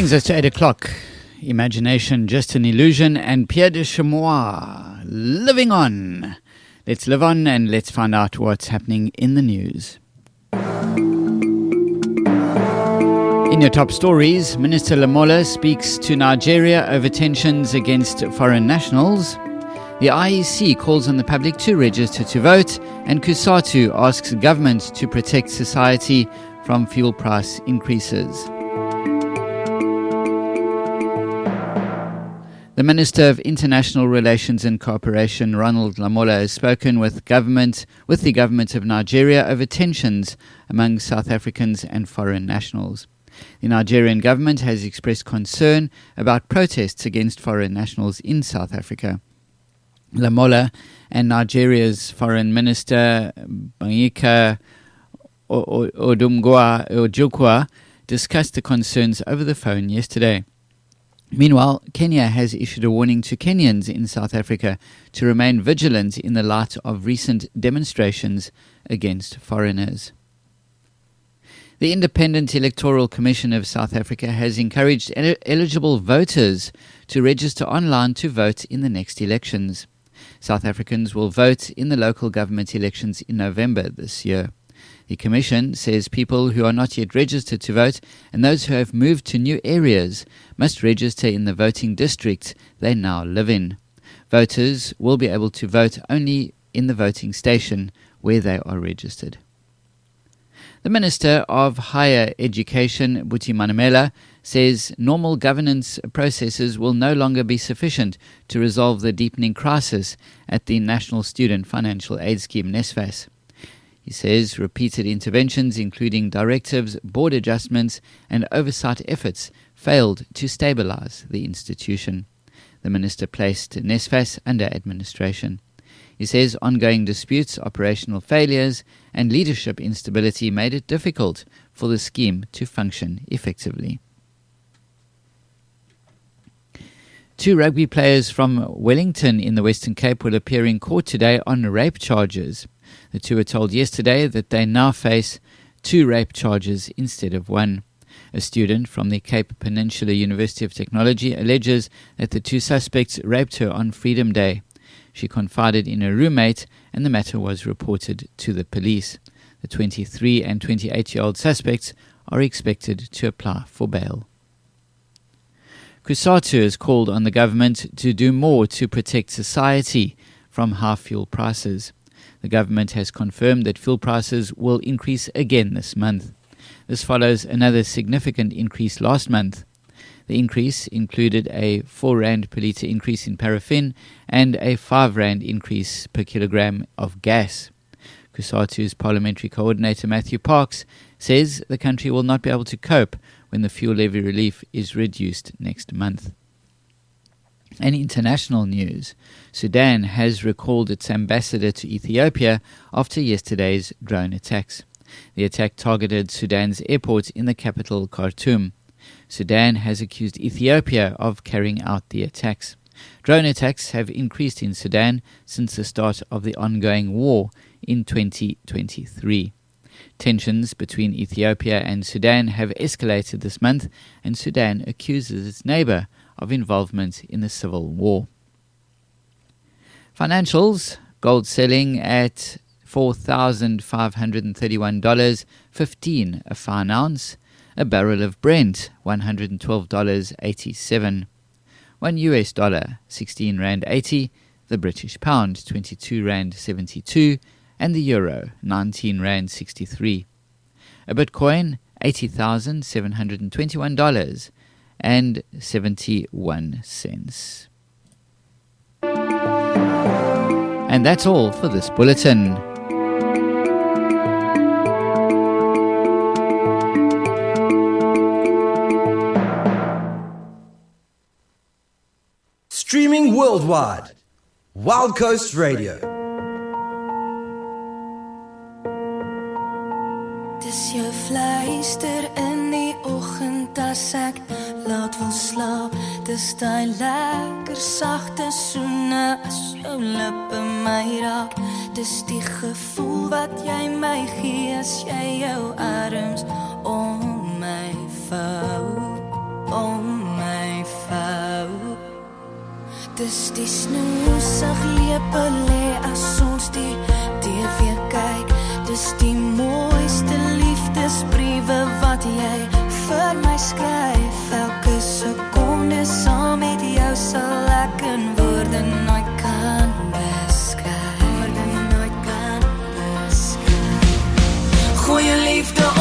Brings us to 8 o'clock. Imagination, Just an Illusion, and Pierre de Chamois, Living On. Let's live on and let's find out what's happening in the news. In your top stories, Minister Lamola speaks to Nigeria over tensions against foreign nationals. The IEC calls on the public to register to vote, and COSATU asks government to protect society from fuel price increases. The Minister of International Relations and Cooperation, Ronald Lamola, has spoken with the government of Nigeria over tensions among South Africans and foreign nationals. The Nigerian government has expressed concern about protests against foreign nationals in South Africa. Lamola and Nigeria's Foreign Minister Banyika Ojukwu discussed the concerns over the phone yesterday. Meanwhile, Kenya has issued a warning to Kenyans in South Africa to remain vigilant in the light of recent demonstrations against foreigners. The Independent Electoral Commission of South Africa has encouraged eligible voters to register online to vote in the next elections. South Africans will vote in the local government elections in November this year. The Commission says people who are not yet registered to vote and those who have moved to new areas must register in the voting district they now live in. Voters will be able to vote only in the voting station where they are registered. The Minister of Higher Education, Buti Manamela, says normal governance processes will no longer be sufficient to resolve the deepening crisis at the National Student Financial Aid Scheme, NSFAS. He says repeated interventions, including directives, board adjustments, and oversight efforts, failed to stabilize the institution. The minister placed NSFAS under administration. He says ongoing disputes, operational failures, and leadership instability made it difficult for the scheme to function effectively. 2 rugby players from Wellington in the Western Cape will appear in court today on rape charges. The 2 were told yesterday that they now face 2 rape charges instead of 1. A student from the Cape Peninsula University of Technology alleges that the 2 suspects raped her on Freedom Day. She confided in her roommate, and the matter was reported to the police. The 23 and 28-year-old suspects are expected to apply for bail. COSATU has called on the government to do more to protect society from high fuel prices. The government has confirmed that fuel prices will increase again this month. This follows another significant increase last month. The increase included a 4 Rand per litre increase in paraffin and a 5 Rand increase per kilogram of gas. COSATU's parliamentary coordinator Matthew Parks says the country will not be able to cope when the fuel levy relief is reduced next month. In international news, Sudan has recalled its ambassador to Ethiopia after yesterday's drone attacks. The attack targeted Sudan's airport in the capital Khartoum. Sudan has accused Ethiopia of carrying out the attacks. Drone attacks have increased in Sudan since the start of the ongoing war in 2023. Tensions between Ethiopia and Sudan have escalated this month, and Sudan accuses its neighbor of involvement in the civil war. Financials: gold selling at $4,531.15 a fine ounce. A barrel of Brent, $112.87. $1 16 Rand 80. The British pound, 22 Rand 72. And the euro, 19 Rand 63. A Bitcoin, $80,721.71. And that's all for this bulletin. Streaming worldwide, Wild Coast Radio. Dis jou fluister in die oggend as ek laat wil slaap. Dis daai lekker sagte soene as jou lippe my raak. Dis die gevoel wat jy my gee as jy jou arms om my vou. die snoesig lepe lê as ons die TV kyk. Dis die mooiste liefdesbriewe wat jy vir my skryf. Elke sekonde saam met jou sal ek in woorde nooit kan beskryf. Gooi jou liefde